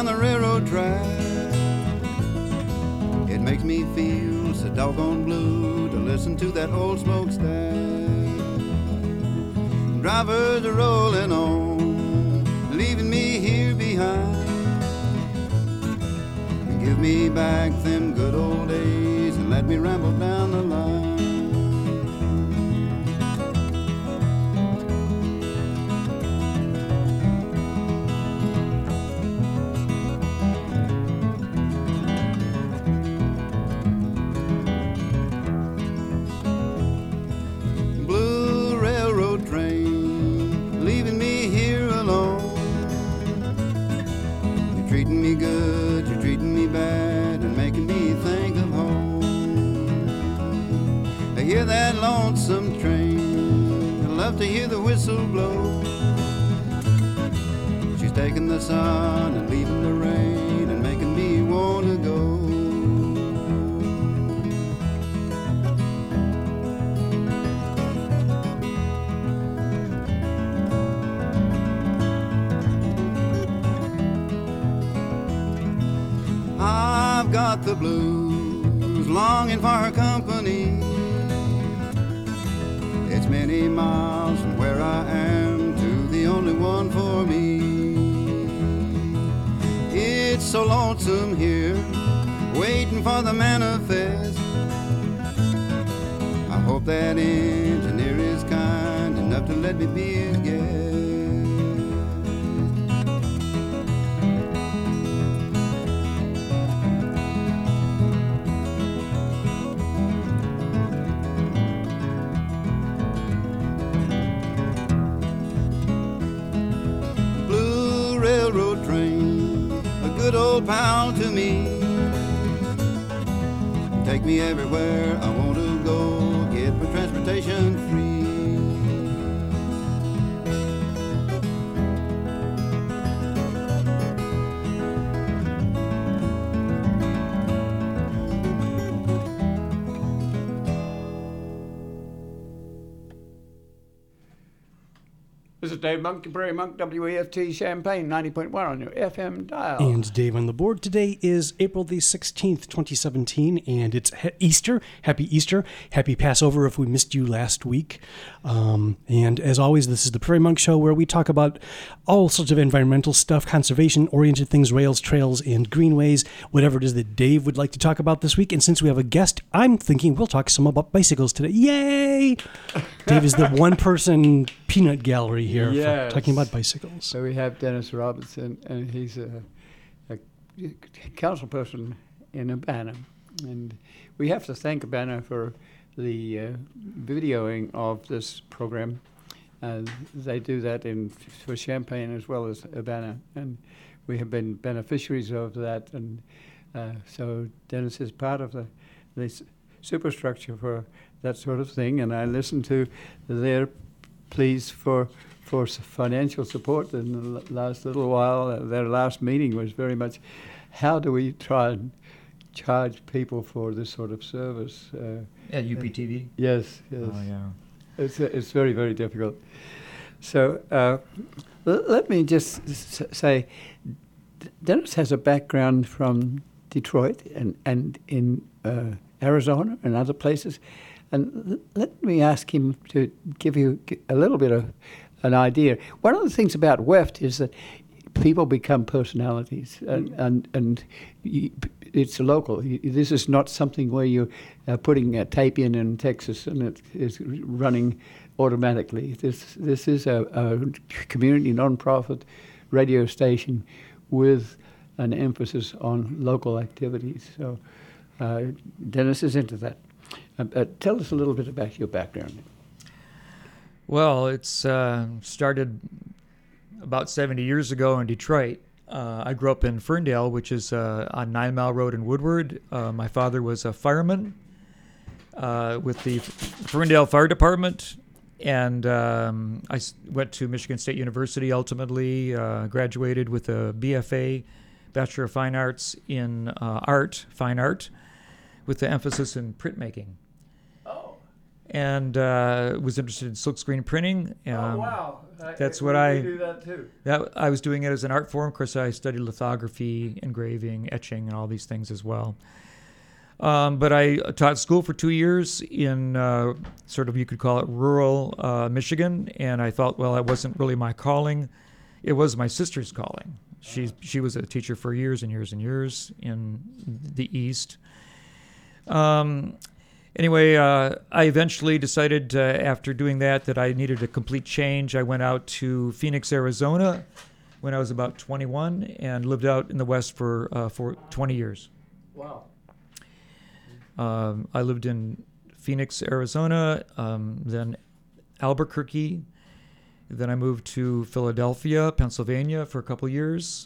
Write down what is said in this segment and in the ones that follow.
down the railroad track. It makes me feel so doggone blue to listen to that old smokestack. Drivers are rolling on, leaving me here behind. Give me back them good old days and let me ramble down the line. Blue railroad train, leaving me here alone. You're treating me good, you're treating me bad, and making me think of home. I hear that lonesome train, I love to hear the whistle blow. She's taking the sun and leaving the rain and making me want to go. I've got the blues, longing for her company. It's many miles from where I am to the only one for me. It's so lonesome here, waiting for the manifest. I hope that engineer is kind enough to let me be his guest. Railroad train, a good old pal to me. Take me everywhere I want to go, get my transportation free. This is Dave Monk, Prairie Monk, WEFT Champaign, 90.1 on your FM dial. And Dave on the board. Today is April the 16th, 2017, and it's Easter. Happy Easter. Happy Passover if we missed you last week. And as always, this is the Prairie Monk Show where we talk about all sorts of environmental stuff, conservation-oriented things, rails, trails, and greenways, whatever it is that Dave would like to talk about this week. And since we have a guest, I'm thinking we'll talk some about bicycles today. Yay! Dave is the one-person peanut gallery here for talking about bicycles. So we have Dennis Robertson, and he's a council person in Urbana. And we have to thank Urbana for the videoing of this program. They do that for Champaign as well as Urbana, and we have been beneficiaries of that. And so Dennis is part of the superstructure for that sort of thing, and I listened to their pleas for financial support in the last little while. Their last meeting was very much, how do we try and charge people for this sort of service? At UPTV? Yes. Oh, yeah. It's very, very difficult. So let me just say, Dennis has a background from Detroit and in Arizona and other places. And let me ask him to give you a little bit of an idea. One of the things about WEFT is that people become personalities, and it's local. This is not something where you're putting a tape in Texas and it is running automatically. This is a community non-profit radio station with an emphasis on local activities. So Dennis is into that. Tell us a little bit about your background. Well, it's started about 70 years ago in Detroit. I grew up in Ferndale, which is on 9 Mile Road in Woodward. My father was a fireman with the Ferndale Fire Department, and I went to Michigan State University ultimately, graduated with a BFA, Bachelor of Fine Arts in fine art, with the emphasis in printmaking. Oh. and was interested in silkscreen printing. That's what we do that too. I was doing it as an art form. Of course, I studied lithography, engraving, etching, and all these things as well. But I taught school for 2 years in sort of, you could call it rural Michigan, and I thought, well, that wasn't really my calling. It was my sister's calling. She was a teacher for years and years and years in the East. Anyway, I eventually decided after doing that I needed a complete change. I went out to Phoenix, Arizona when I was about 21 and lived out in the West for 20 years. Wow. I lived in Phoenix, Arizona, then Albuquerque. Then I moved to Philadelphia, Pennsylvania for a couple years.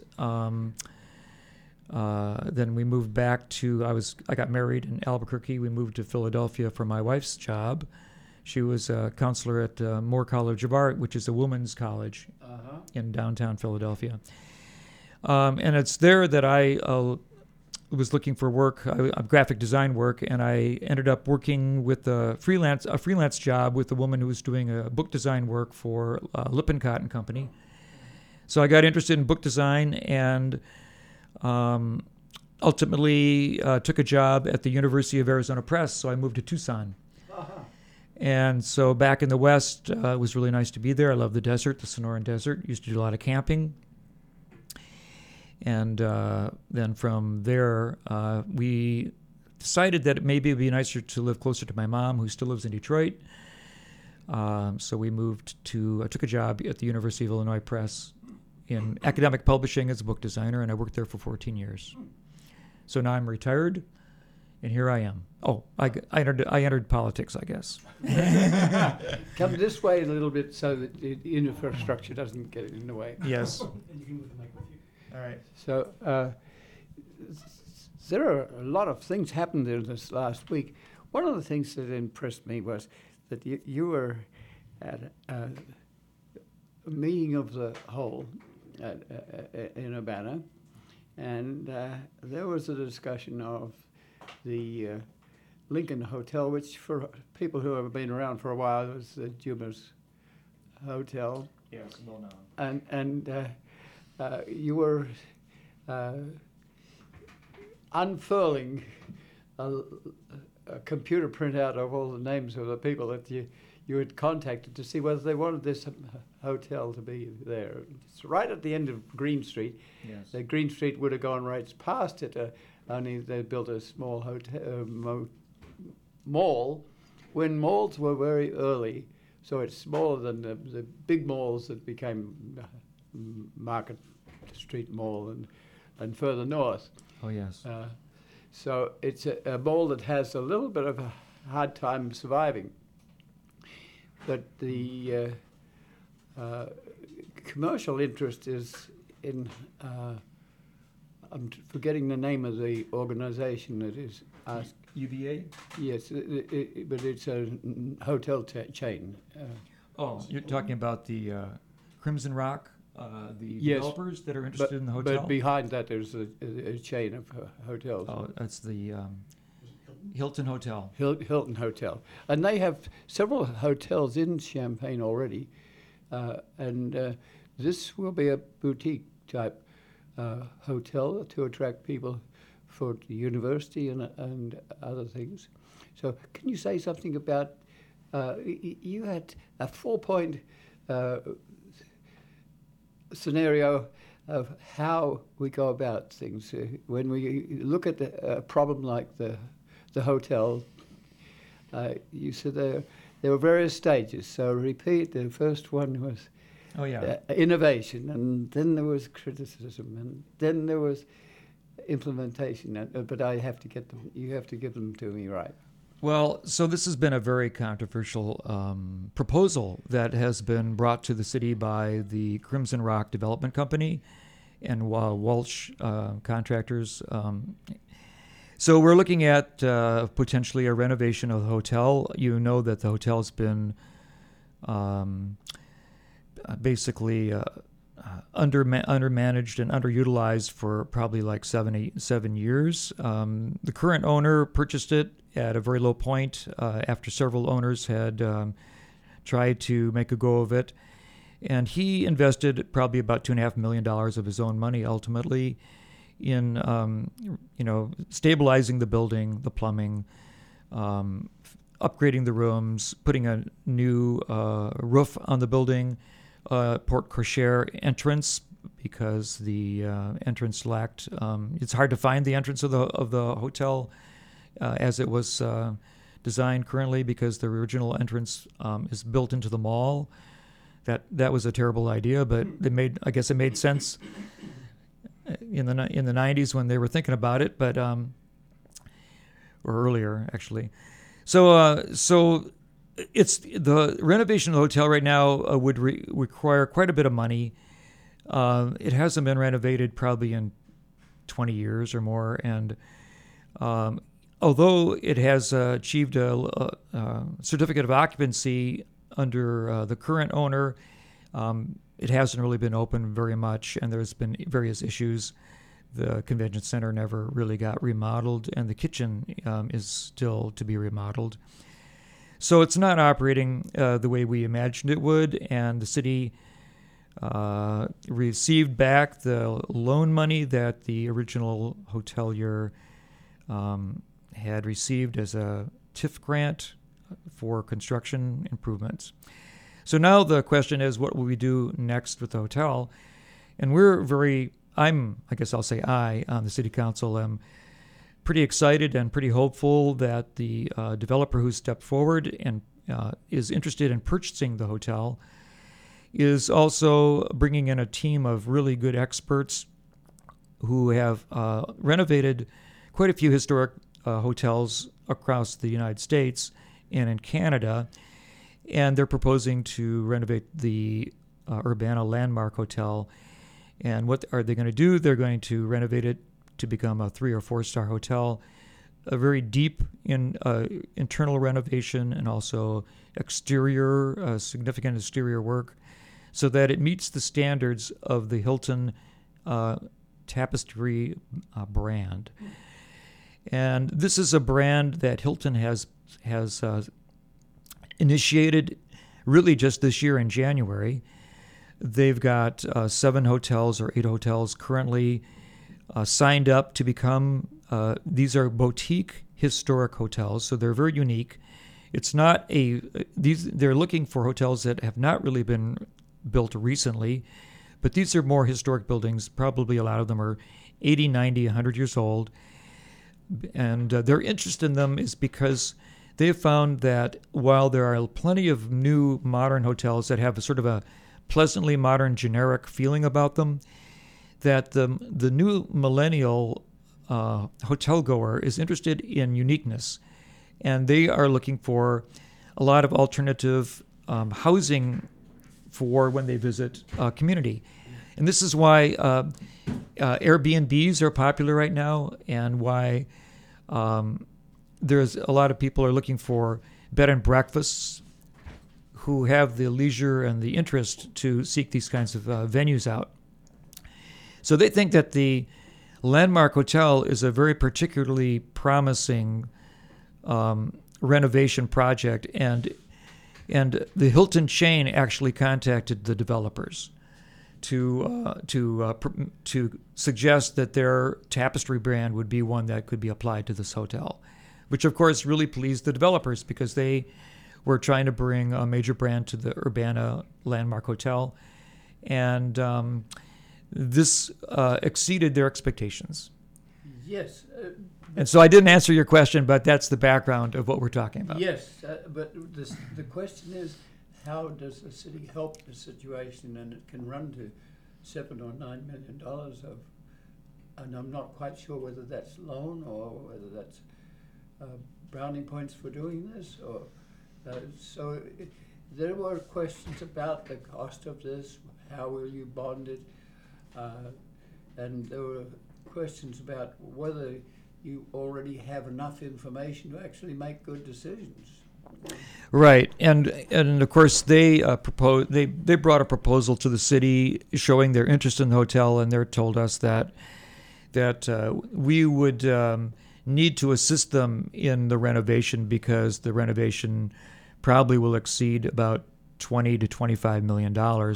Then we moved back to, I got married in Albuquerque. We moved to Philadelphia for my wife's job. She was a counselor at Moore College of Art, which is a women's college in downtown Philadelphia. And it's there that I was looking for work, graphic design work, and I ended up working with a freelance job with a woman who was doing a book design work for Lippincott and Company. So I got interested in book design and ultimately took a job at the University of Arizona Press, so I moved to Tucson. And so back in the West, it was really nice to be there. I love the desert, the Sonoran Desert. Used to do a lot of camping. And then from there, we decided that maybe it would be nicer to live closer to my mom, who still lives in Detroit. So we I took a job at the University of Illinois Press in academic publishing as a book designer, and I worked there for 14 years. So now I'm retired, and here I am. Oh, I entered politics, I guess. Come this way a little bit so that the infrastructure doesn't get in the way. Yes. And you can move the mic with you. All right. So there are a lot of things happened in this last week. One of the things that impressed me was that you were at a meeting of the whole in Urbana, and there was a discussion of the Lincoln Hotel, which for people who have been around for a while was the Dumas Hotel. Yes, well known. And you were unfurling a computer printout of all the names of the people that you had contacted to see whether they wanted this hotel to be there. It's right at the end of Green Street. Yes. The Green Street would have gone right past it, only they built a small hotel mall when malls were very early. So it's smaller than the big malls that became Market Street Mall and further north. Oh, yes. So it's a mall that has a little bit of a hard time surviving. But the commercial interest is in, I'm forgetting the name of the organization that is asked. UVA? Yes, but it's a hotel chain. You're talking about the Crimson Rock, the Yes, developers that are interested in the hotel? But behind that there's a chain of hotels. Oh, that's the Hilton Hotel. Hilton Hotel. And they have several hotels in Champaign already. And this will be a boutique type hotel to attract people for the university and other things. So can you say something about, you had a 4-point scenario of how we go about things. When we look at a problem like the hotel, you said there were various stages. So repeat, the first one was innovation, and then there was criticism, and then there was implementation. But I have to get them. You have to give them to me right. Well, so this has been a very controversial proposal that has been brought to the city by the Crimson Rock Development Company and Walsh contractors. So we're looking at potentially a renovation of the hotel. You know that the hotel's been basically undermanaged and underutilized for probably like 7 years. The current owner purchased it at a very low point after several owners had tried to make a go of it. And he invested probably about $2.5 million of his own money ultimately in, stabilizing the building, the plumbing, upgrading the rooms, putting a new roof on the building, porte cochere entrance, because the entrance lacked. It's hard to find the entrance of the hotel as it was designed currently, because the original entrance is built into the mall. That was a terrible idea, but it made sense in the 90s when they were thinking about it, but or earlier actually. So it's the renovation of the hotel right now would require quite a bit of money. It hasn't been renovated probably in 20 years or more, and although it has achieved a certificate of occupancy under the current owner, it hasn't really been open very much, and there's been various issues. The convention center never really got remodeled, and the kitchen is still to be remodeled. So it's not operating the way we imagined it would, and the city received back the loan money that the original hotelier had received as a TIF grant for construction improvements. So now the question is, what will we do next with the hotel? And I, on the city council, am pretty excited and pretty hopeful that the developer who stepped forward and is interested in purchasing the hotel is also bringing in a team of really good experts who have renovated quite a few historic hotels across the United States and in Canada, and they're proposing to renovate the Urbana Landmark Hotel. And what are they going to do? They're going to renovate it to become a 3 or 4 star hotel, a very deep internal renovation, and also significant exterior work, so that it meets the standards of the Hilton Tapestry brand. And this is a brand that Hilton has initiated really just this year in January. They've got 7 hotels or 8 hotels currently signed up to become, these are boutique historic hotels, so they're very unique. It's not they're looking for hotels that have not really been built recently, but these are more historic buildings. Probably a lot of them are 80, 90, 100 years old. And their interest in them is because they have found that while there are plenty of new modern hotels that have a sort of a pleasantly modern generic feeling about them, that the new millennial hotel goer is interested in uniqueness, and they are looking for a lot of alternative housing for when they visit a community. And this is why Airbnbs are popular right now, and why there's a lot of people are looking for bed and breakfasts who have the leisure and the interest to seek these kinds of venues out. So they think that the Landmark Hotel is a very particularly promising renovation project, and the Hilton chain actually contacted the developers to suggest that their Tapestry brand would be one that could be applied to this hotel, which of course really pleased the developers, because they were trying to bring a major brand to the Urbana Landmark Hotel, and this exceeded their expectations. Yes. And so I didn't answer your question, but that's the background of what we're talking about. Yes, but the question is, how does the city help the situation? And it can run to $7 or $9 million of, and I'm not quite sure whether that's loan or whether that's brownie points for doing this. Or there were questions about the cost of this. How will you bond it? And there were questions about whether you already have enough information to actually make good decisions. Right, and of course they they brought a proposal to the city showing their interest in the hotel, and they told us that we would need to assist them in the renovation because the renovation probably will exceed about $20 to $25 million.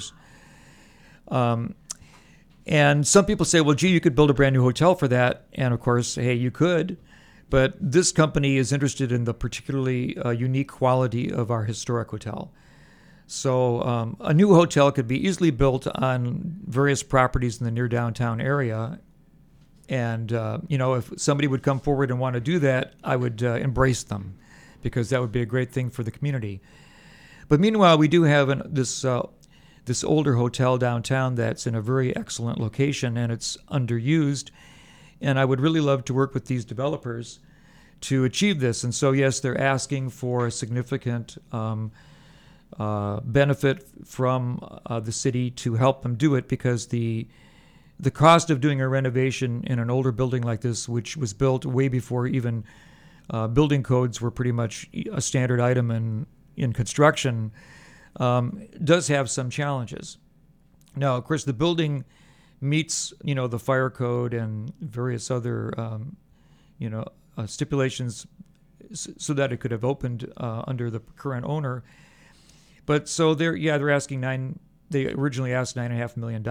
And some people say, well, gee, you could build a brand new hotel for that, and of course, hey, you could. But this company is interested in the particularly unique quality of our historic hotel. So a new hotel could be easily built on various properties in the near downtown area. And, if somebody would come forward and want to do that, I would embrace them because that would be a great thing for the community. But meanwhile, we do have this older hotel downtown that's in a very excellent location, and it's underused. And I would really love to work with these developers to achieve this. And so, yes, they're asking for a significant benefit from the city to help them do it because the cost of doing a renovation in an older building like this, which was built way before even building codes were pretty much a standard item in construction, does have some challenges. Now, of course, the building meets, the fire code and various other, stipulations so that it could have opened under the current owner. But so they're asking they originally asked $9.5 million.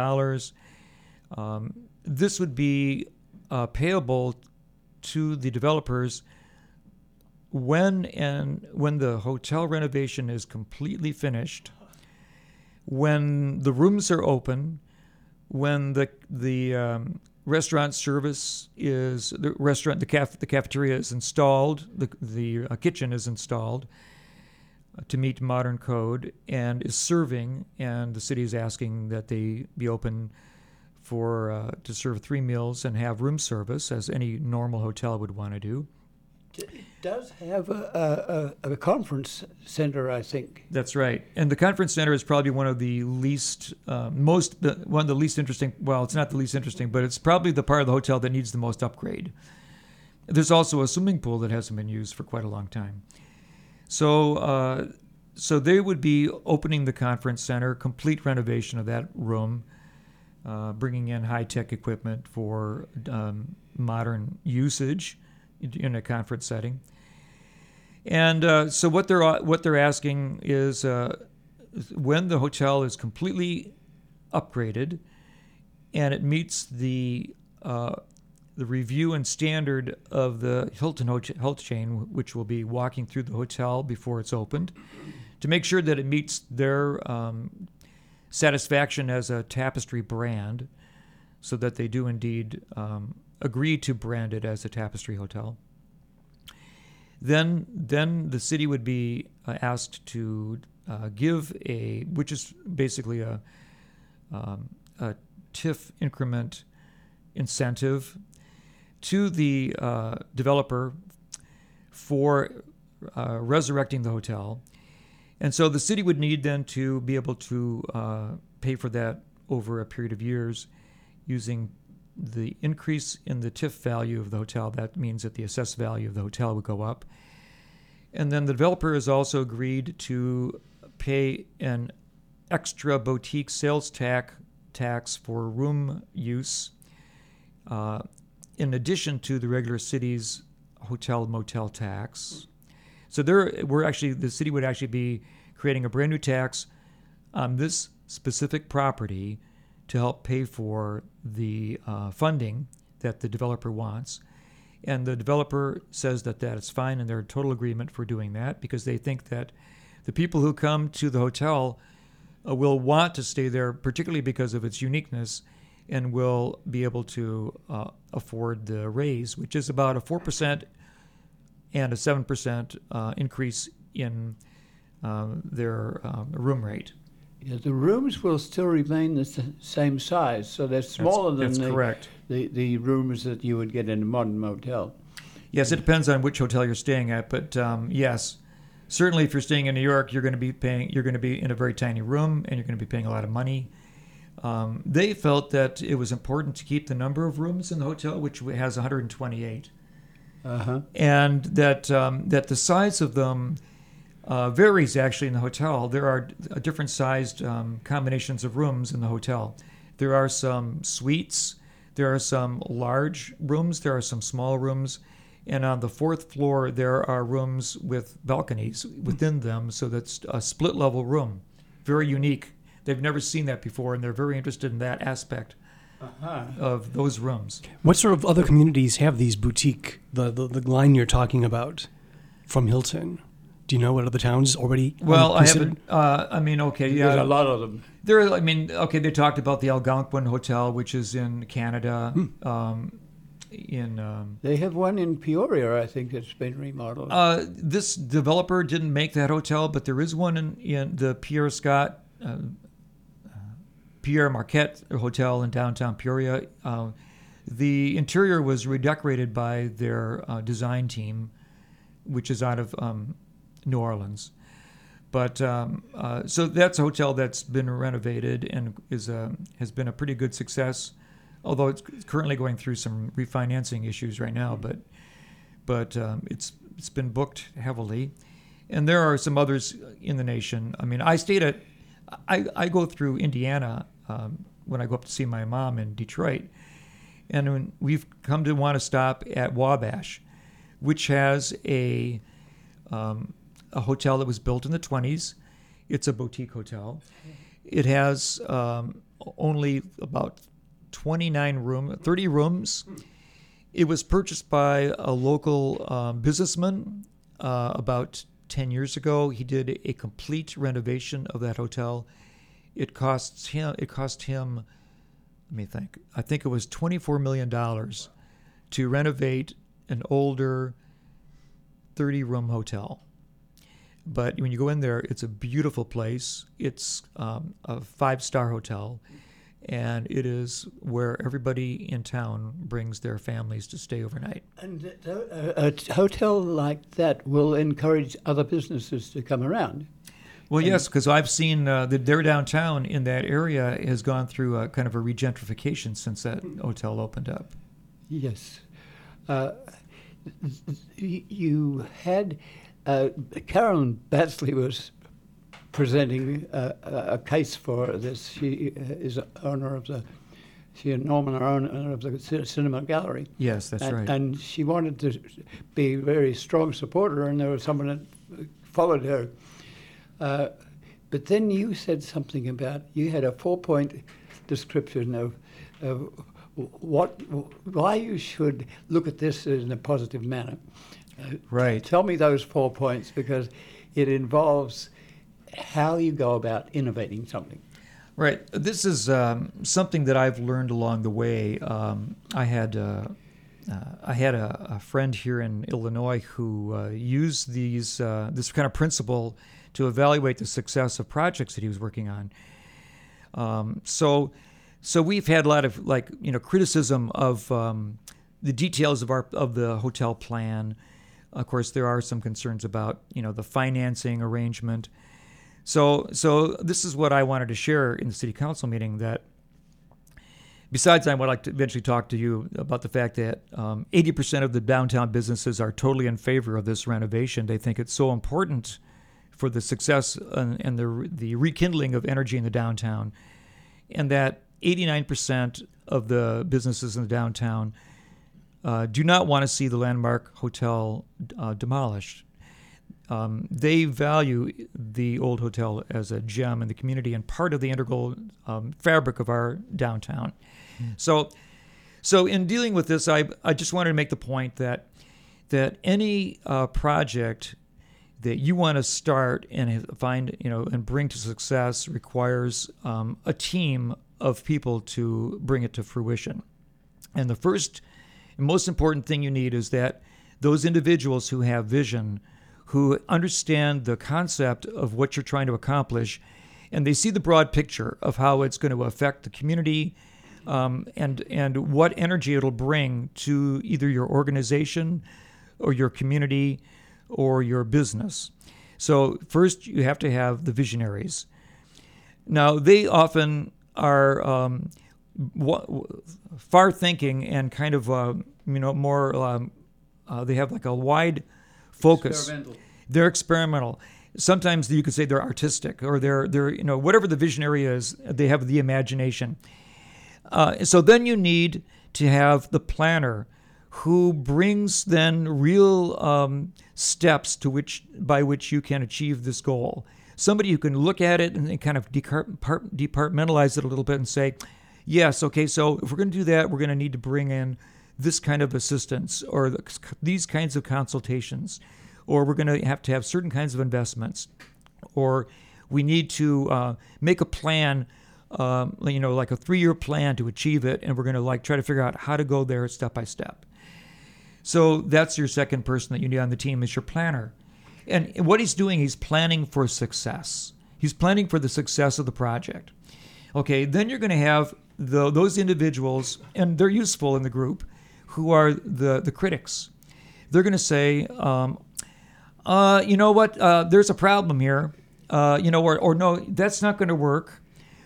This would be payable to the developers when the hotel renovation is completely finished, when the rooms are open, when the restaurant service is the cafeteria is installed, the kitchen is installed to meet modern code and is serving, and the city is asking that they be open to serve 3 meals and have room service as any normal hotel would want to do. It does have a conference center, I think. That's right, and the conference center is probably one of the least interesting. Well, it's not the least interesting, but it's probably the part of the hotel that needs the most upgrade. There's also a swimming pool that hasn't been used for quite a long time. So they would be opening the conference center, complete renovation of that room, bringing in high-tech equipment for modern usage in a conference setting. And so what they're asking is when the hotel is completely upgraded and it meets the review and standard of the Hilton Health Chain, which will be walking through the hotel before it's opened, to make sure that it meets their satisfaction as a Tapestry brand, so that they do indeed agree to brand it as a Tapestry hotel. Then the city would be asked to give which is basically a TIF increment incentive to the developer for resurrecting the hotel. And so the city would need then to be able to pay for that over a period of years using the increase in the TIF value of the hotel. That means that the assessed value of the hotel would go up. And then the developer has also agreed to pay an extra boutique sales tax for room use in addition to the regular city's hotel motel tax. So the city would actually be creating a brand new tax on this specific property to help pay for the funding that the developer wants. And the developer says that is fine, and they're in total agreement for doing that because they think that the people who come to the hotel will want to stay there, particularly because of its uniqueness, and will be able to afford the raise, which is about a 4% and a 7% increase in their room rate. Yeah, the rooms will still remain the same size, so they're smaller than the rooms that you would get in a modern motel. Yes, it depends on which hotel you're staying at, but yes, certainly if you're staying in New York, you're going to be in a very tiny room, and you're going to be paying a lot of money. They felt that it was important to keep the number of rooms in the hotel, which has 128, and that the size of them varies actually in the hotel. There are different sized combinations of rooms in the hotel. There are some suites, there are some large rooms, there are some small rooms, and on the 4th floor there are rooms with balconies within them, so that's a split level room. Very unique. They've never seen that before, and they're very interested in that aspect of those rooms. What sort of other communities have these boutique, the line you're talking about from Hilton? Do you know what other towns already Well, I considered? haven't. Okay, yeah. There's a lot of them. They talked about the Algonquin Hotel, which is in Canada. They have one in Peoria, I think, that's been remodeled. This developer didn't make that hotel, but there is one in the Pierre Marquette Hotel in downtown Peoria. The interior was redecorated by their design team, which is out of New Orleans. But so that's a hotel that's been renovated and has been a pretty good success, although it's currently going through some refinancing issues right now. But it's been booked heavily, and there are some others in the nation. I mean, I go through Indiana when I go up to see my mom in Detroit, and when we've come to want to stop at Wabash, which has a hotel that was built in the 20s. It's a boutique hotel. It has only about 30 rooms. It was purchased by a local businessman about 10 years ago. He did a complete renovation of that hotel. It cost him, let me think, I think it was $24 million to renovate an older 30-room hotel. But when you go in there, it's a beautiful place. It's a 5-star hotel, and it is where everybody in town brings their families to stay overnight. And a hotel like that will encourage other businesses to come around. Well, yes, because I've seen their downtown in that area has gone through a kind of a regentrification since that hotel opened up. Yes. You had Carolyn Batsley was presenting a case for this. She is owner of she and Norman are owner of the Cinema Gallery. Yes, that's right. And she wanted to be a very strong supporter, and there was someone that followed her. But then you said something about, you had a 4-point description of why you should look at this in a positive manner. Right. Tell me those 4 points, because it involves how you go about innovating something. Right. This is something that I've learned along the way. I had a friend here in Illinois who used this kind of principle to evaluate the success of projects that he was working on. So we've had a lot of criticism of the details of the hotel plan. Of course, there are some concerns about the financing arrangement. So this is what I wanted to share in the city council meeting. That besides, I would like to eventually talk to you about the fact that 80% of the downtown businesses are totally in favor of this renovation. They think it's so important for the success and the rekindling of energy in the downtown, and that 89% of the businesses in the downtown do not want to see the Landmark Hotel demolished. They value the old hotel as a gem in the community and part of the integral fabric of our downtown. So in dealing with this, I just wanted to make the point that any project that you want to start and find and bring to success requires a team of people to bring it to fruition. And the first and most important thing you need is that those individuals who have vision, who understand the concept of what you're trying to accomplish, and they see the broad picture of how it's going to affect the community, and what energy it'll bring to either your organization or your community or your business. So first, you have to have the visionaries. Now, they often are far-thinking and kind of more. They have like a wide focus. Experimental. They're experimental, sometimes you could say they're artistic, or they're whatever the visionary is, they have the imagination. So then you need to have the planner who brings then real steps by which you can achieve this goal. Somebody who can look at it and kind of departmentalize it a little bit and say, yes, okay, so if we're going to do that, we're going to need to bring in this kind of assistance, or these kinds of consultations, or we're going to have certain kinds of investments, or we need to make a plan, like a 3-year plan to achieve it, and we're going to try to figure out how to go there step by step. So that's your second person that you need on the team, is your planner. And what he's doing, he's planning for success. He's planning for the success of the project. Okay, then you're going to have those individuals, and they're useful in the group, who are the critics. They're going to say, you know what, there's a problem here, or no, that's not going to work,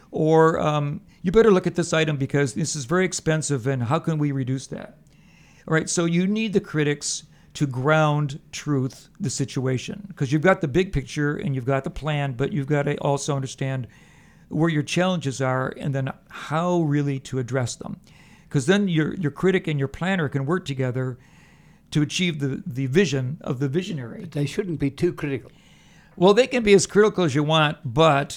or you better look at this item because this is very expensive, and how can we reduce that? All right, so you need the critics to ground truth the situation, because you've got the big picture and you've got the plan, but you've got to also understand where your challenges are and then how really to address them. Because then your critic and your planner can work together to achieve the vision of the visionary. But they shouldn't be too critical. Well, they can be as critical as you want, but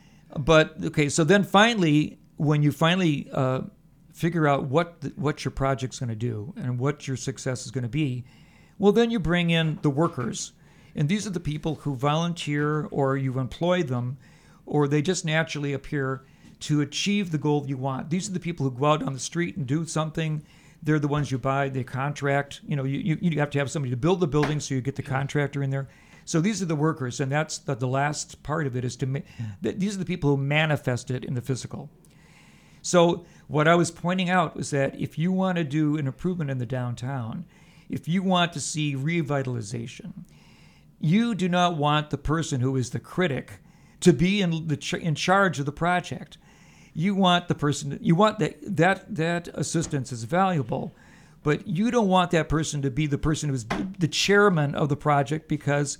okay, so then finally, when you finally figure out what your project's going to do and what your success is going to be, well, then you bring in the workers. And these are the people who volunteer, or you employ them, or they just naturally appear to achieve the goal you want. These are the people who go out on the street and do something. They're the ones you buy, they contract. You have to have somebody to build the building, so you get the contractor in there. So these are the workers, and that's the last part of it is these are the people who manifest it in the physical. So what I was pointing out was that if you want to do an improvement in the downtown, if you want to see revitalization, you do not want the person who is the critic to be in charge of the project. You want the person. You want that assistance is valuable, but you don't want that person to be the person who's the chairman of the project, because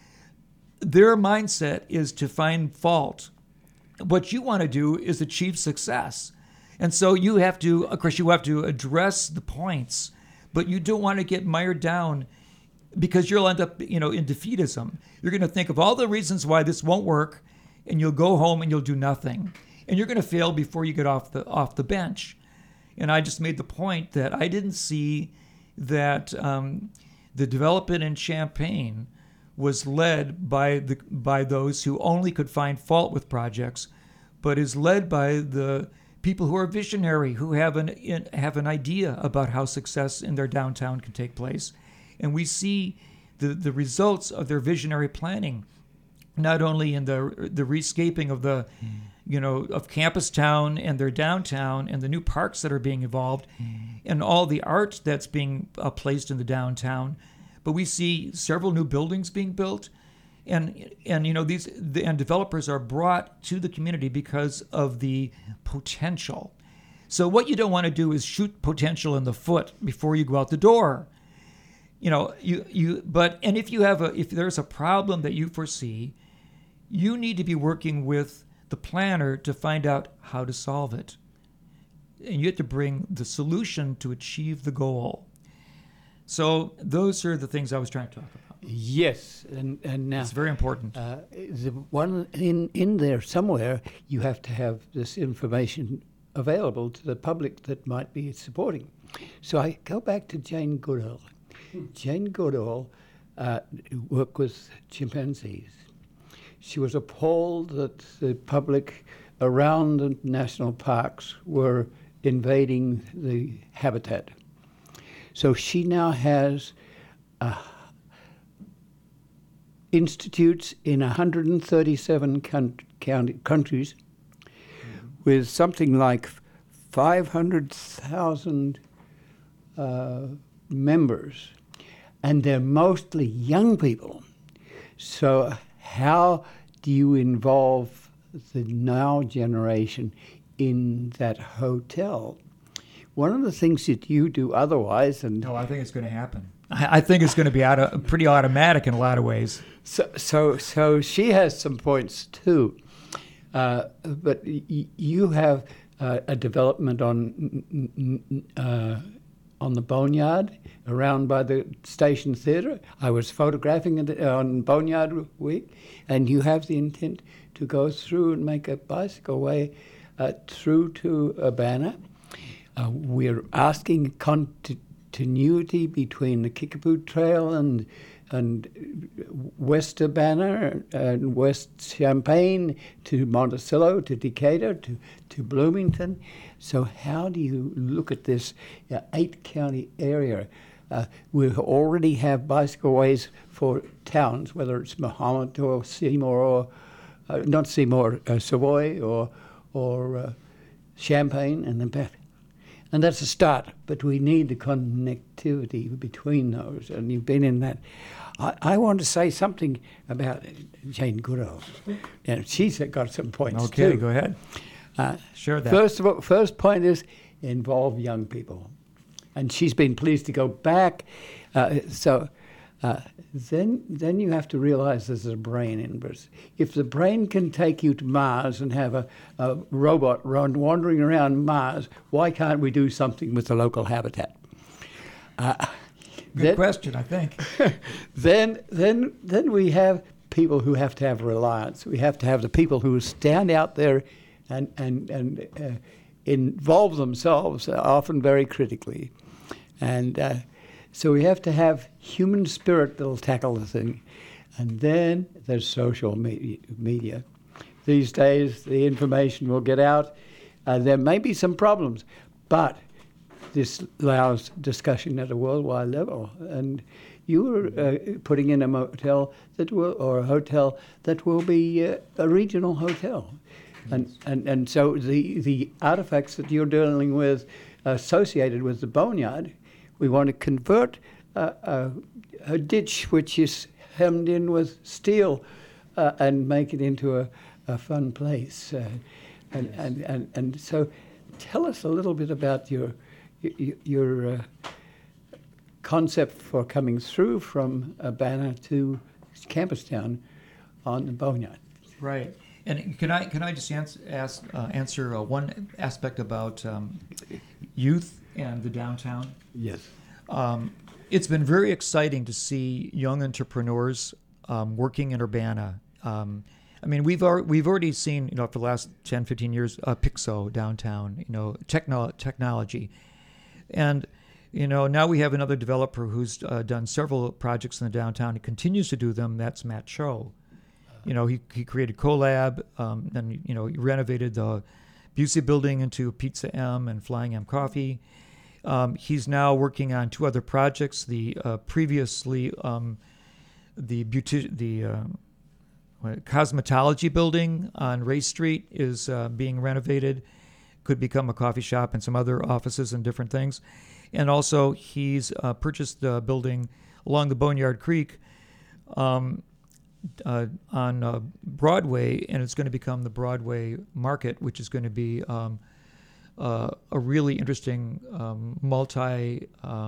their mindset is to find fault. What you want to do is achieve success, and so you have to address the points, but you don't want to get mired down, because you'll end up in defeatism. You're going to think of all the reasons why this won't work, and you'll go home and you'll do nothing. And you're going to fail before you get off the bench. And I just made the point that I didn't see that the development in Champaign was led by those who only could find fault with projects, but is led by the people who are visionary, who have an idea about how success in their downtown can take place. And we see the results of their visionary planning, not only in the rescaping of of Campus Town and their downtown and the new parks that are being evolved and all the art that's being placed in the downtown, but we see several new buildings being built, and developers are brought to the community because of the potential. So what you don't want to do is shoot potential in the foot before you go out the door. If there's a problem that you foresee, you need to be working with the planner to find out how to solve it. And you have to bring the solution to achieve the goal. So those are the things I was trying to talk about. Yes, and now it's very important. The one in there somewhere, you have to have this information available to the public that might be supporting. So I go back to Jane Goodall. Jane Goodall worked with chimpanzees. She was appalled that the public around the national parks were invading the habitat. So she now has institutes in 137 countries with something like 500,000 members, and they're mostly young people. So how do you involve the now generation in that hotel? One of the things that you do otherwise, and no, I think it's going to happen. I think it's going to be pretty automatic in a lot of ways. So she has some points too, but you have a development on the Boneyard, around by the Station Theatre. I was photographing it on Boneyard Week, and you have the intent to go through and make a bicycle way through to Urbana. We're asking continuity between the Kickapoo Trail and West Urbana and West Champaign to Monticello to Decatur to Bloomington. So how do you look at this 8-county area? We already have bicycle ways for towns, whether it's Mahomet or Seymour or not Seymour, Savoy or Champaign and then and that's a start, but we need the connectivity between those, and you've been in that. I want to say something about Jane Goodall. And she's got some points too. Okay, go ahead. Share that. First of all, first point is involve young people, and she's been pleased to go back. Then you have to realize there's a brain in this. If the brain can take you to Mars and have a robot wandering around Mars, why can't we do something with the local habitat? Good question, I think. Then we have people who have to have reliance. We have to have the people who stand out there and involve themselves, often very critically. And so we have to have human spirit that'll tackle the thing. And then there's social media. These days, the information will get out. There may be some problems, but this allows discussion at a worldwide level. And you were putting in a motel or a hotel that will be a regional hotel. And so the artifacts that you're dealing with associated with the Boneyard, we want to convert a ditch which is hemmed in with steel and make it into a fun place. And so tell us a little bit about your concept for coming through from Urbana to Campustown on the Boneyard. Right. And can I just answer one aspect about youth and the downtown? Yes. It's been very exciting to see young entrepreneurs working in Urbana. I mean, we've already seen, for the last 10, 15 years, Pixo downtown, technology. And, now we have another developer who's done several projects in the downtown. He continues to do them. That's Matt Cho. He created CoLab, then, he renovated the Busey building into Pizza M and Flying M Coffee. He's now working on 2 other projects. The previously the cosmetology building on Ray Street is being renovated. Could become a coffee shop and some other offices and different things. And also he's purchased a building along the Boneyard Creek on Broadway, and it's going to become the Broadway Market, which is going to be a really interesting multi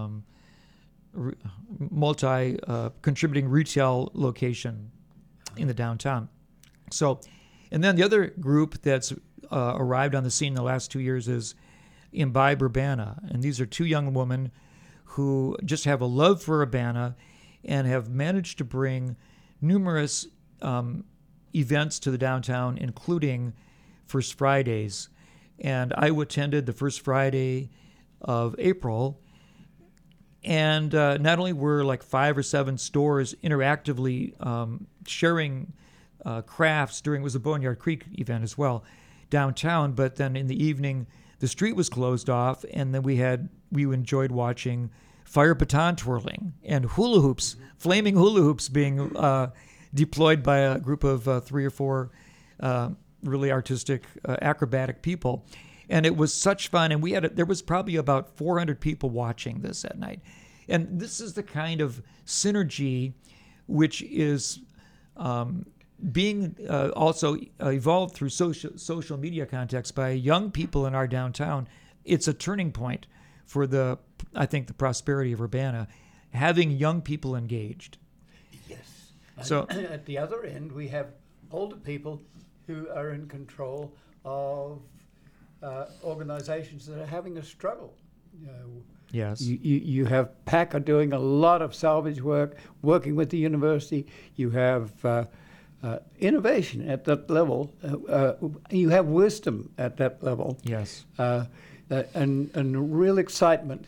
contributing retail location in the downtown. So, and then the other group that's arrived on the scene in the last 2 years is Imbibe Urbana, and these are 2 young women who just have a love for Urbana and have managed to bring numerous events to the downtown, including First Fridays. And I attended the first Friday of April, and not only were like 5 or 7 stores interactively sharing crafts during, it was a Boneyard Creek event as well, downtown, but then in the evening the street was closed off, and then we enjoyed watching fire baton twirling and hula hoops, flaming hula hoops being deployed by a group of 3 or 4 really artistic, acrobatic people. And it was such fun. And there was probably about 400 people watching this at night. And this is the kind of synergy which is being also evolved through social media context by young people in our downtown. It's a turning point for I think the prosperity of Urbana. having young people engaged. Yes. So At the other end, we have older people who are in control of organizations that are having a struggle. yes, You have PACA doing a lot of salvage work, working with the university. You have innovation at that level. You have wisdom at that level. yes, And real excitement,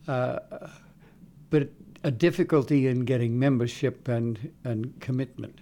but a difficulty in getting membership and commitment.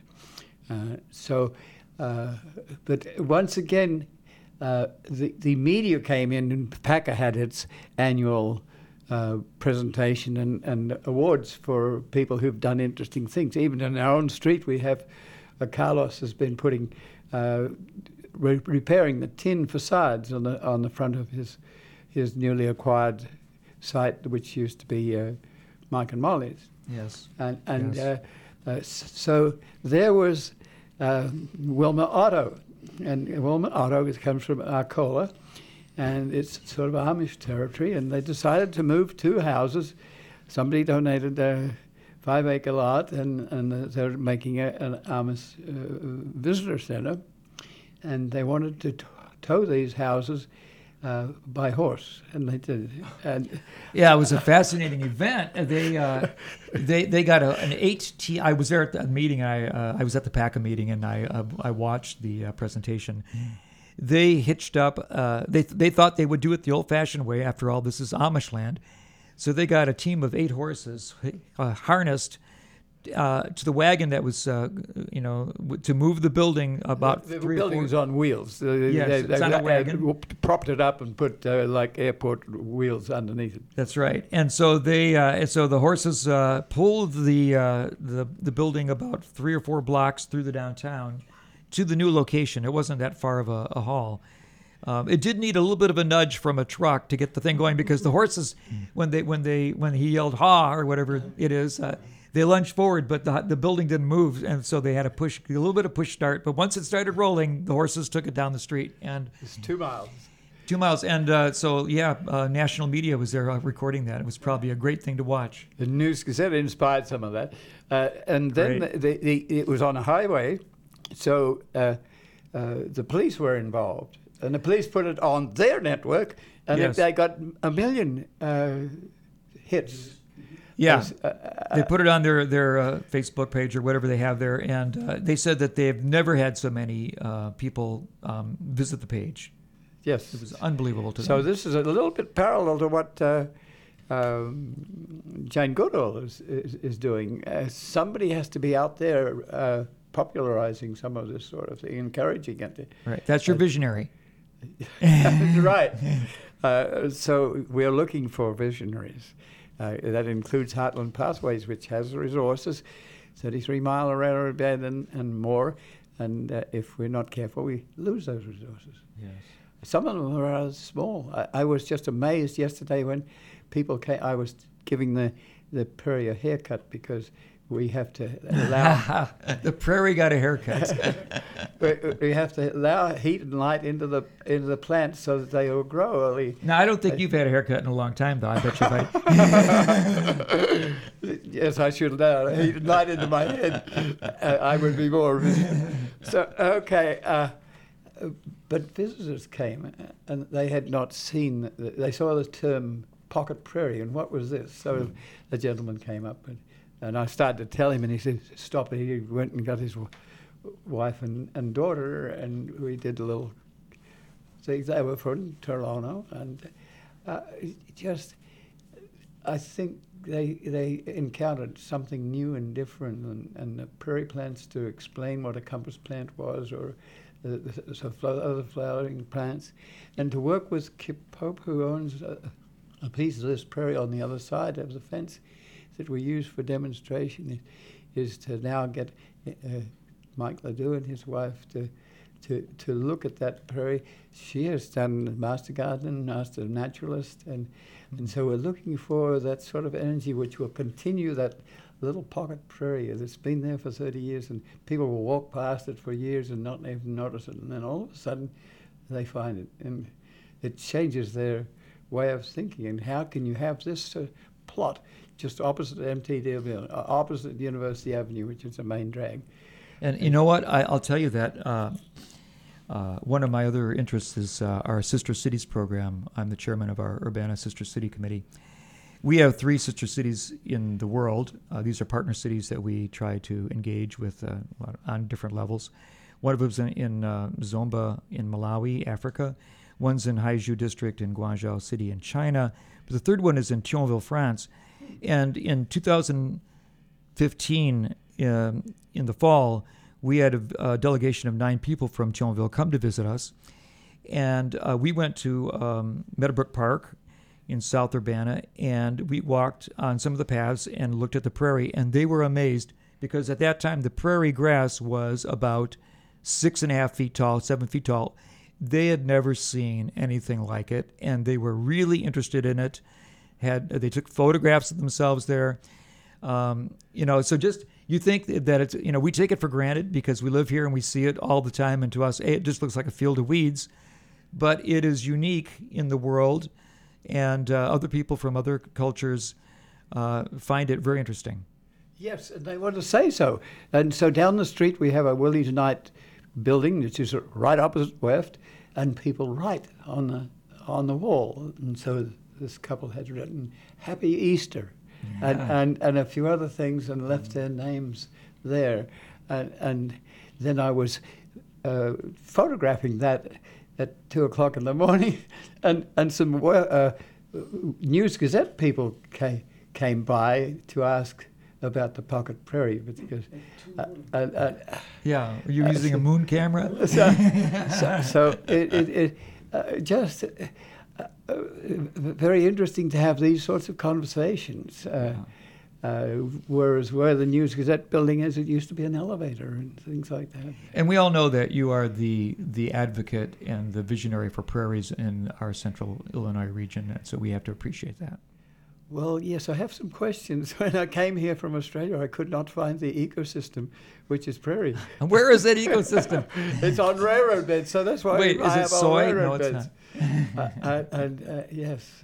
But once again, the media came in, and PACA had its annual presentation and awards for people who've done interesting things. Even in our own street, we have Carlos has been putting repairing the tin facades on the front of his newly acquired site, which used to be Mike and Molly's. yes. And Yes. so there was Wilma Otto, and Wilma Otto comes from Arcola, and it's sort of Amish territory, and they decided to move 2 houses. Somebody donated a 5-acre lot, and they're making an Amish visitor center, and they wanted to tow these houses by horse, and they did. And Yeah, it was a fascinating event. They got an 8T. I was there at the meeting. I was at the PACA meeting, and I watched the presentation. They hitched up. They thought they would do it the old-fashioned way. After all, this is Amish land, so they got a team of 8 horses harnessed to the wagon that was, to move the building about the 3 or 4. building is on wheels. Yes, it's on a wagon. Propped it up and put like airport wheels underneath it. That's right. And so the horses pulled the building about 3 or 4 blocks through the downtown to the new location. It wasn't that far of a haul. It did need a little bit of a nudge from a truck to get the thing going, because the horses, when he yelled "ha" or whatever it is, they lunged forward, but the building didn't move, and so they had to push a little bit of push start. But once it started rolling, the horses took it down the street, and It's 2 miles. 2 miles. And national media was there recording that. It was probably a great thing to watch. The News Gazette inspired some of that, and then it was on a highway, so the police were involved, and the police put it on their network, and Yes. they got 1 million hits. Yeah, they put it on their Facebook page or whatever they have there, and they said that they've never had so many people visit the page. Yes, It was unbelievable to so them. this is a little bit parallel to what Jane Goodall is doing. Somebody has to be out there popularizing some of this sort of thing, encouraging it. Right, that's your visionary. Right. So we're looking for visionaries. That includes Heartland Pathways, which has the resources, 33-mile railroad bed and more. And if we're not careful, we lose those resources. Yes. Some of them are rather small. I was just amazed yesterday when people came. I was giving the prairie a haircut because we have to allow The prairie got a haircut. we have to allow heat and light into the plants so that they will grow early. Now, I don't think you've had a haircut in a long time, though. I bet you might. Yes, I should allow heat and light into my head. I would be more. So okay. But visitors came, and they had not seen. They saw the term pocket prairie, and what was this? So the gentleman came up, and I started to tell him, and he said, "Stop it!" He went and got his wife and daughter, and we did a little things. They were from Toronto, and I think they encountered something new and different, and the prairie plants to explain what a compass plant was, or other flowering plants, and to work with Kip Pope, who owns a piece of this prairie on the other side of the fence that we use for demonstration, is to now get Mike Ledoux and his wife to look at that prairie. She has done master garden, master naturalist, and so we're looking for that sort of energy which will continue that little pocket prairie that's been there for 30 years, and people will walk past it for years and not even notice it, and then all of a sudden they find it, and it changes their way of thinking. And how can you have this plot just opposite MTD building, opposite University Avenue, which is the main drag. And you know what? I'll tell you that one of my other interests is our Sister Cities program. I'm the chairman of our Urbana Sister City Committee. We have 3 sister cities in the world. These are partner cities that we try to engage with on different levels. One of them is in Zomba in Malawi, Africa. One's in Haizhu District in Guangzhou City in China. But the third one is in Thionville, France. And in 2015, in the fall, we had a delegation of 9 people from Thionville come to visit us. And we went to Meadowbrook Park in South Urbana, and we walked on some of the paths and looked at the prairie, and they were amazed because at that time the prairie grass was about 6.5 feet tall, 7 feet tall. They had never seen anything like it, and they were really interested in it. They took photographs of themselves there. So just you think that it's, we take it for granted because we live here and we see it all the time, and to us, it just looks like a field of weeds. But it is unique in the world, and other people from other cultures find it very interesting. Yes, and they want to say so. And so down the street we have a Willie Tonight building, which is right opposite Weft, and people write on the wall. And so this couple had written "Happy Easter," and a few other things, and left their names there. And then I was photographing that at 2:00 in the morning, and some News Gazette people came by to ask about the Pocket Prairie, because yeah, you're using a moon camera. So it just very interesting to have these sorts of conversations. Whereas where the News Gazette building is, it used to be an elevator and things like that. And we all know that you are the advocate and the visionary for prairies in our central Illinois region, and so we have to appreciate that. Well, yes, I have some questions. When I came here from Australia, I could not find the ecosystem, which is prairie. And where is that ecosystem? It's on railroad beds, so that's why Wait, I is it have soy? on railroad No, it's beds. Yes,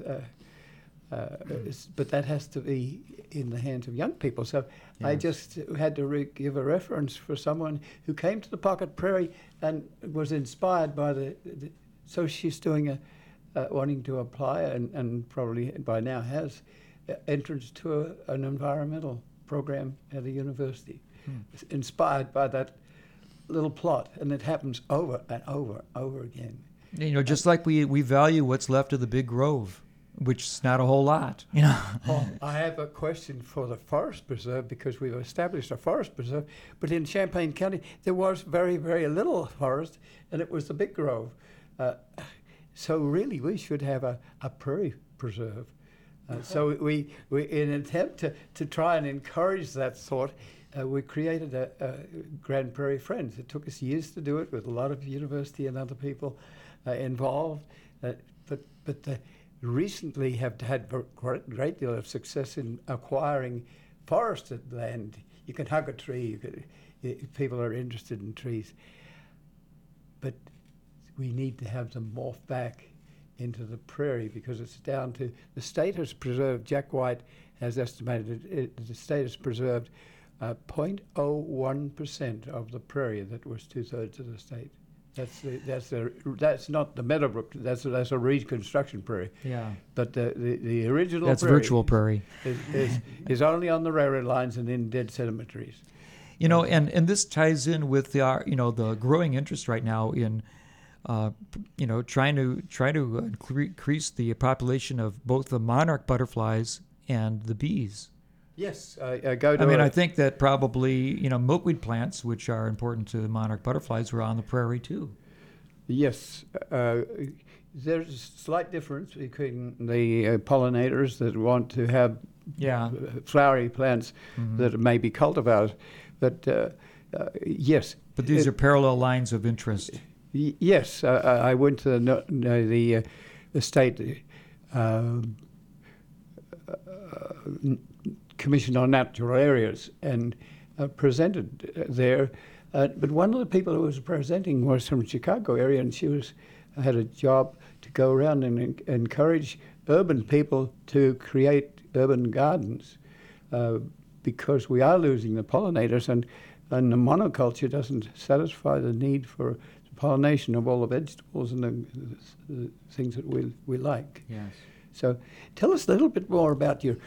but that has to be in the hands of young people. So Yes. I just had to give a reference for someone who came to the Pocket Prairie and was inspired by so she's doing wanting to apply and probably by now has entrance to an environmental program at a university, inspired by that little plot, and it happens over and over and over again. Just like we value what's left of the big grove, which is not a whole lot. Oh, I have a question for the Forest Preserve, because we've established a Forest Preserve, but in Champaign County there was very, very little forest, and it was the big grove. So really we should have a prairie preserve. So we in an attempt to try and encourage that thought, we created a Grand Prairie Friends. It took us years to do it with a lot of university and other people involved, but recently have had a great deal of success in acquiring forested land. You can hug a tree, people are interested in trees, but we need to have them morph back into the prairie, because it's down to the state has preserved. Jack White has estimated the state has preserved 0.01% of the prairie that was 2/3 of the state. That's not the Meadowbrook. That's a reconstruction prairie. Yeah. But the original That's prairie virtual prairie. is only on the railroad lines and in dead cemeteries. And this ties in with the growing interest right now in trying to increase the population of both the monarch butterflies and the bees. Yes, I think that probably milkweed plants, which are important to the monarch butterflies, were on the prairie too. Yes, there's a slight difference between the pollinators that want to have flowery plants that may be cultivated, but yes. But these are parallel lines of interest. Yes, I went to the state Commission on Natural Areas and presented there. But one of the people who was presenting was from the Chicago area, and she had a job to go around and encourage urban people to create urban gardens because we are losing the pollinators, and the monoculture doesn't satisfy the need for pollination of all the vegetables and the things that we like. Yes. So tell us a little bit more about your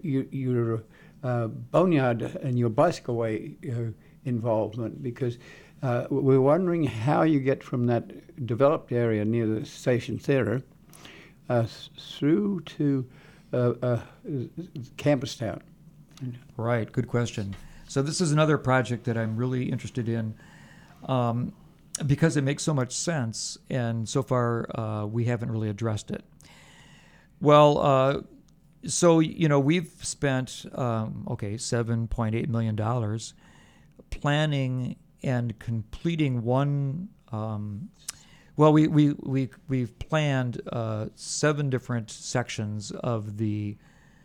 boneyard and your bicycle way involvement, because we're wondering how you get from that developed area near the station theatre through to Campustown. Right, good question. So this is another project that I'm really interested in because it makes so much sense, and so far we haven't really addressed it. Well, so, we've spent, $7.8 million planning and completing one, we've planned 7 different sections of the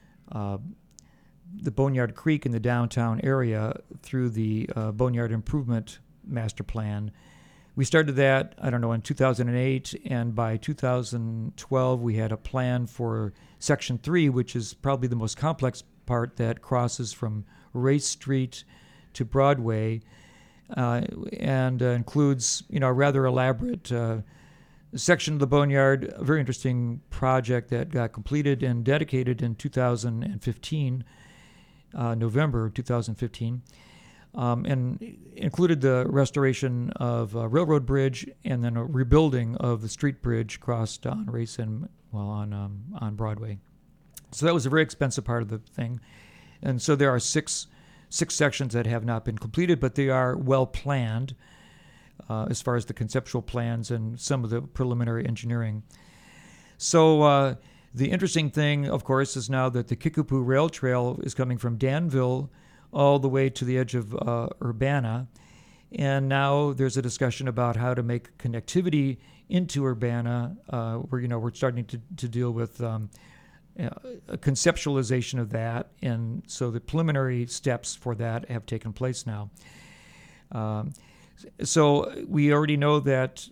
Boneyard Creek in the downtown area through the Boneyard Improvement Master Plan. We started that, in 2008, and by 2012 we had a plan for Section 3, which is probably the most complex part that crosses from Race Street to Broadway, and includes, a rather elaborate section of the Boneyard, a very interesting project that got completed and dedicated in 2015, November 2015. And included the restoration of a railroad bridge and then a rebuilding of the street bridge crossed on Race and on Broadway. So that was a very expensive part of the thing, and so there are six sections that have not been completed, but they are well planned as far as the conceptual plans and some of the preliminary engineering. So the interesting thing, of course, is now that the Kickapoo Rail Trail is coming from Danville all the way to the edge of Urbana. And now there's a discussion about how to make connectivity into Urbana. We're starting to deal with a conceptualization of that. And so the preliminary steps for that have taken place now. So we already know that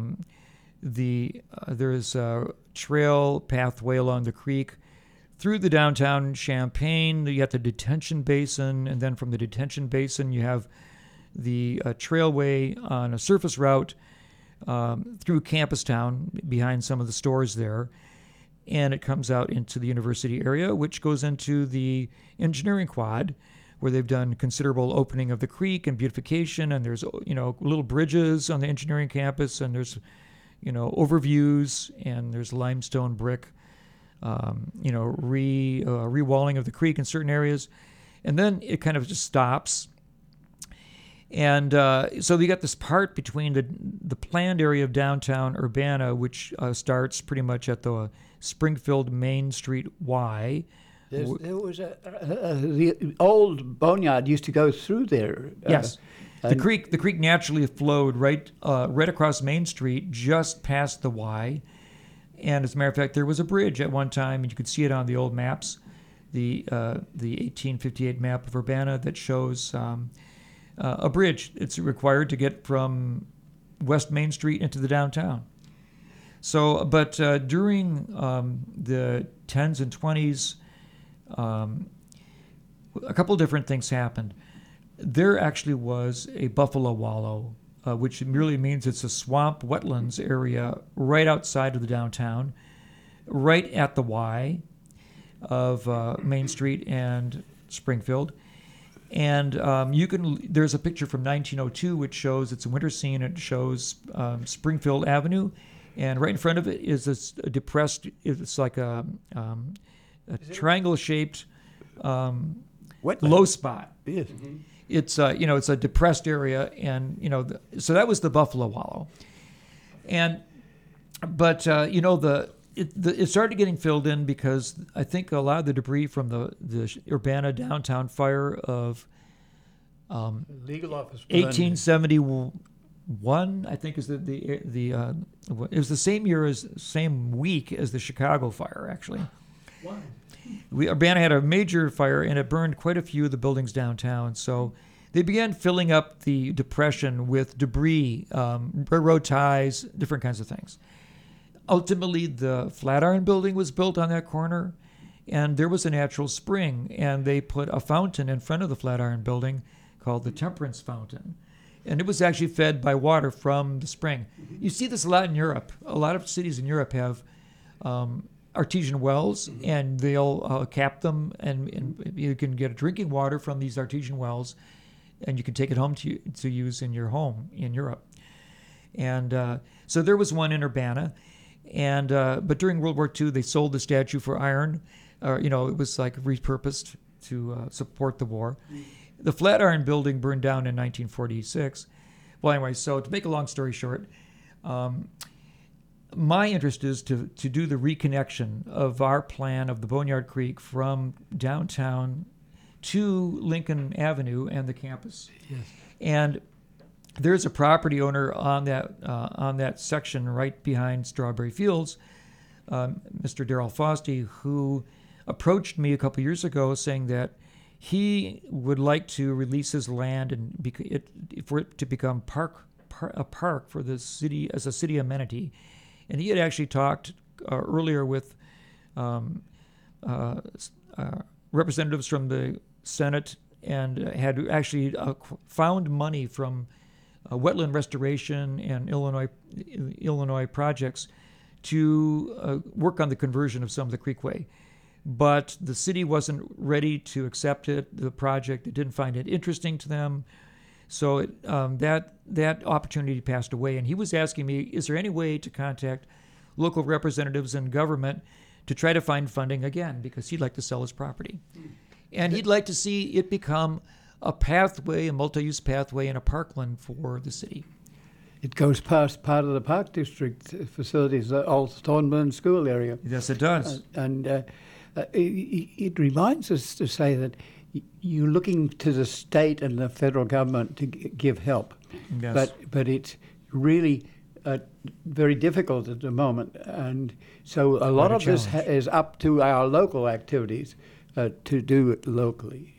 there's a trail pathway along the creek through the downtown Champaign. You have the detention basin, and then from the detention basin you have the trailway on a surface route through Campustown behind some of the stores there, and it comes out into the university area, which goes into the engineering quad, where they've done considerable opening of the creek and beautification, and there's little bridges on the engineering campus, and there's overviews, and there's limestone brick rewalling of the creek in certain areas, and then it kind of just stops. And so you got this part between the planned area of downtown Urbana, which starts pretty much at the Springfield Main Street Y. There was the old boneyard used to go through there. Yes. The creek naturally flowed right across Main Street, just past the Y. And as a matter of fact, there was a bridge at one time, and you could see it on the old maps, the 1858 map of Urbana that shows a bridge. It's required to get from West Main Street into the downtown. So, but during the 10s and 20s, a couple of different things happened. There actually was a buffalo wallow, which merely means it's a swamp wetlands area right outside of the downtown, right at the Y of Main Street and Springfield. And there's a picture from 1902 which shows it's a winter scene. It shows Springfield Avenue, and right in front of it is this depressed. It's like a triangle-shaped low spot. Yes. Mm-hmm. It's it's a depressed area, and so that was the buffalo wallow, but it started getting filled in because I think a lot of the debris from the Urbana downtown fire of Legal office 1871, I think, is it was the same week as the Chicago fire, actually. Wow. Urbana had a major fire, and it burned quite a few of the buildings downtown. So they began filling up the depression with debris, railroad ties, different kinds of things. Ultimately, the Flatiron Building was built on that corner, and there was a natural spring, and they put a fountain in front of the Flatiron Building called the Temperance Fountain. And it was actually fed by water from the spring. You see this a lot in Europe. A lot of cities in Europe have artesian wells, and they'll cap them, and you can get drinking water from these artesian wells, and you can take it home to use in your home in Europe. And so there was one in Urbana, and but during World War II, they sold the statue for iron. It was like repurposed to support the war. The Flatiron Building burned down in 1946. Well, anyway, so to make a long story short, my interest is to do the reconnection of our plan of the Boneyard Creek from downtown to Lincoln Avenue and the campus. Yes. And there's a property owner on that section right behind Strawberry Fields, Mr. Darrell Fosty, who approached me a couple years ago saying that he would like to release his land and for it to become a park for the city as a city amenity. And he had actually talked earlier with representatives from the Senate and had actually found money from wetland restoration and Illinois projects to work on the conversion of some of the Creekway. But the city wasn't ready to accept it, the project. It didn't find it interesting to them. So that opportunity passed away. And he was asking me, is there any way to contact local representatives and government to try to find funding again? Because he'd like to sell his property. And he'd like to see it become a pathway, a multi-use pathway and a parkland for the city. It goes past part of the Park District facilities, the old Thornburn School area. Yes, it does. It reminds us to say that you're looking to the state and the federal government to give help. Yes. But it's really very difficult at the moment. And so a lot of this is up to our local activities to do it locally.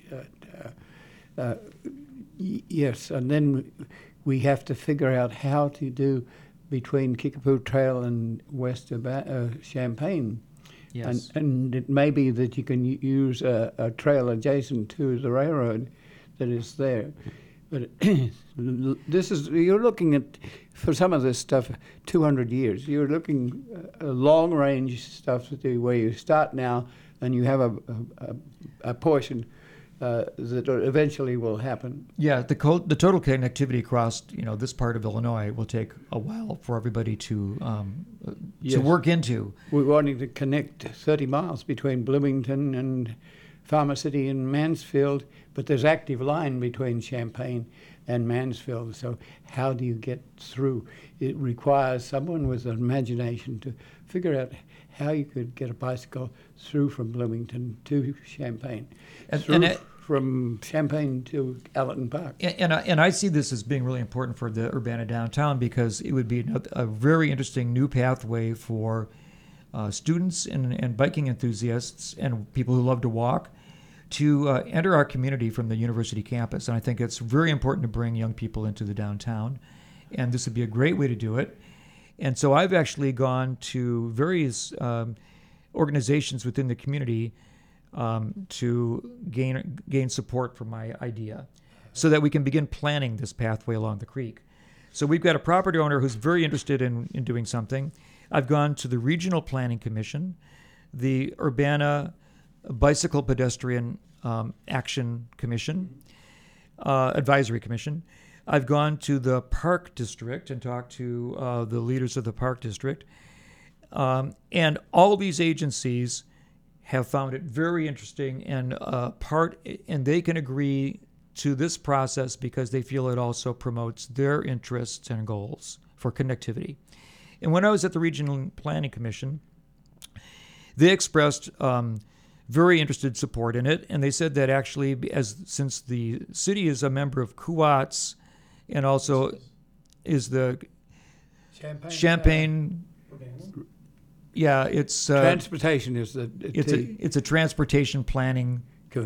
Yes, and then we have to figure out how to do between Kickapoo Trail and West Champaign. Yes. And it may be that you can use a trail adjacent to the railroad that is there. But you're looking at, for some of this stuff, 200 years. You're looking at long-range stuff to do where you start now and you have a portion that eventually will happen. Yeah, the total connectivity across this part of Illinois will take a while for everybody to work into. We're wanting to connect 30 miles between Bloomington and Farmer City and Mansfield, but there's active line between Champaign and Mansfield. So how do you get through? It requires someone with an imagination to figure out how you could get a bicycle through from Bloomington to Champaign, from Champaign to Allerton Park. And I see this as being really important for the Urbana downtown because it would be a very interesting new pathway for students and biking enthusiasts and people who love to walk to enter our community from the university campus. And I think it's very important to bring young people into the downtown. And this would be a great way to do it. And so I've actually gone to various organizations within the community to gain support for my idea so that we can begin planning this pathway along the creek. So we've got a property owner who's very interested in doing something. I've gone to the Regional Planning Commission, the Urbana Bicycle Pedestrian Action Commission, Advisory Commission. I've gone to the Park District and talked to the leaders of the Park District. And all these agencies have found it very interesting and they can agree to this process because they feel it also promotes their interests and goals for connectivity. And when I was at the Regional Planning Commission, they expressed very interested support in it, and they said that actually, since the city is a member of CUATS and also is the Champaign. Yeah, it's transportation is the it's a transportation planning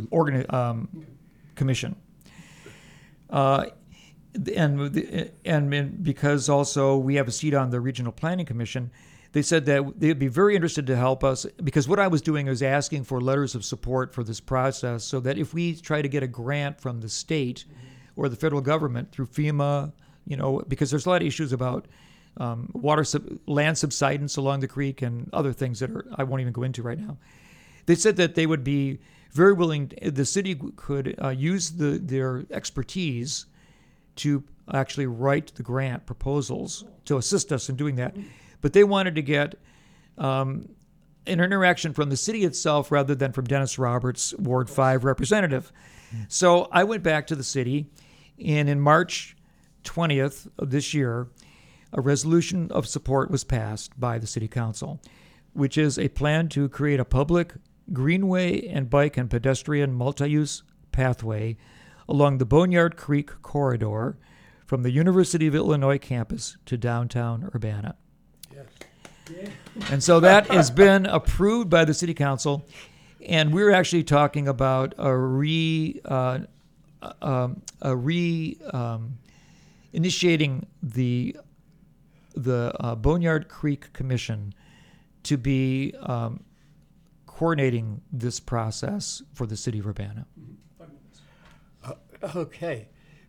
commission, and because also we have a seat on the Regional Planning Commission, they said that they'd be very interested to help us, because what I was doing was asking for letters of support for this process, so that if we try to get a grant from the state or the federal government through FEMA, because there's a lot of issues about land subsidence along the creek and other things that I won't even go into right now. They said that they would be very willing. The city could use their expertise to actually write the grant proposals to assist us in doing that. But they wanted to get an interaction from the city itself rather than from Dennis Roberts, Ward 5 representative. So I went back to the city, and in March 20th of this year, a resolution of support was passed by the city council, which is a plan to create a public greenway and bike and pedestrian multi-use pathway along the Boneyard Creek corridor from the University of Illinois campus to downtown Urbana. Yes. And so that has been approved by the city council, and we're actually talking about initiating the Boneyard Creek Commission to be coordinating this process for the city of Urbana. Okay.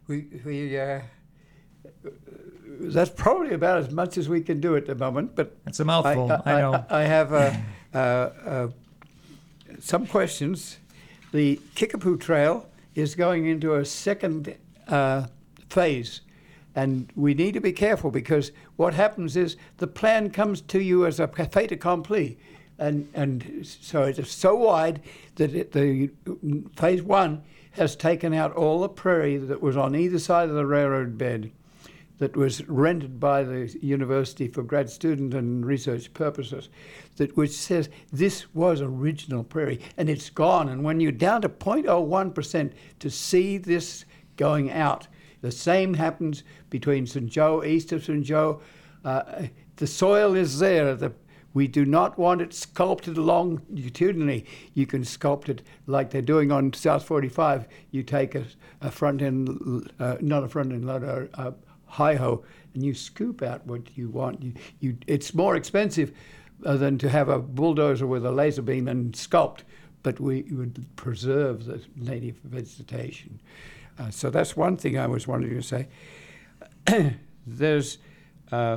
That's probably about as much as we can do at the moment, but it's a mouthful. I know. I have some questions. The Kickapoo Trail is going into a second phase, and we need to be careful, because what happens is the plan comes to you as a fait accompli, and so it's so wide that the phase 1 has taken out all the prairie that was on either side of the railroad bed that was rented by the university for grad student and research purposes, which says this was original prairie, and it's gone. And when you're down to 0.01% to see this going out, the same happens between St. Joe, east of St. Joe. The soil is there. We do not want it sculpted longitudinally. You can sculpt it like they're doing on South 45. You take a front end, not a front end loader, a hi-ho, and you scoop out what you want. It's more expensive than to have a bulldozer with a laser beam and sculpt, but we would preserve the native vegetation. So that's one thing I was wanting to say. There's a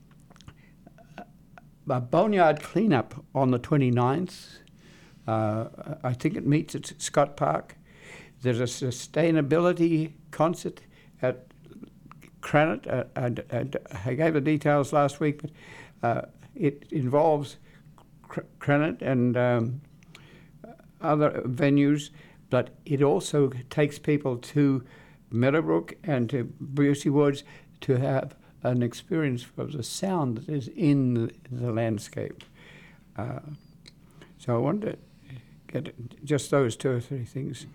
boneyard cleanup on the 29th. I think it meets at Scott Park. There's a sustainability concert at Cranit. I gave the details last week, but it involves Cranit and other venues, but it also takes people to Meadowbrook and to Busey Woods to have an experience of the sound that is in the landscape. So I wanted to get just those 2 or 3 things.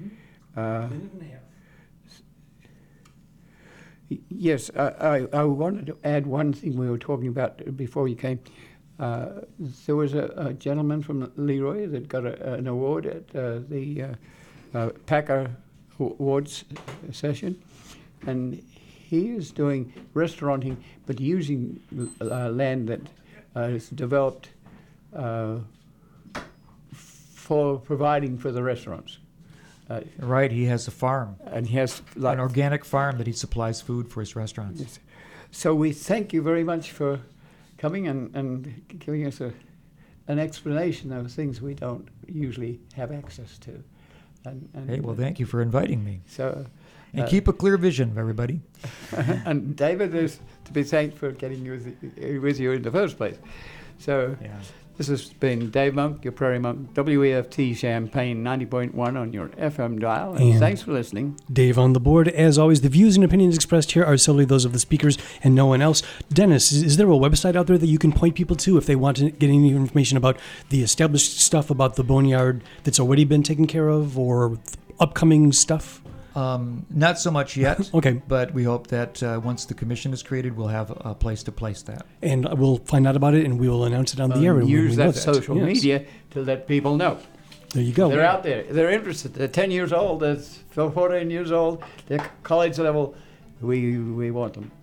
Yes, I wanted to add one thing we were talking about before you came. There was a gentleman from Leroy that got an award at the Packer Awards session, and he is doing restauranting, but using land that is developed for providing for the restaurants. Right, he has a farm, and he has an organic farm that he supplies food for his restaurants. Yes. So we thank you very much for coming and giving us an explanation of things we don't usually have access to. Hey, well, thank you for inviting me. So, and keep a clear vision, everybody. And David is to be thanked for getting with you in the first place. So this has been Dave Monk, your Prairie Monk, WEFT Champaign 90.1 on your FM dial. And thanks for listening. Dave on the board. As always, the views and opinions expressed here are solely those of the speakers and no one else. Dennis, is there a website out there that you can point people to if they want to get any information about the established stuff about the boneyard that's already been taken care of, or upcoming stuff? Not so much yet. Okay. But we hope that once the commission is created, we'll have a place to place that. And we'll find out about it, and we will announce it on the air. And use that social media to let people know. There you go. They're out there. They're interested. They're 10 years old. They're 14 years old. They're college level. We want them.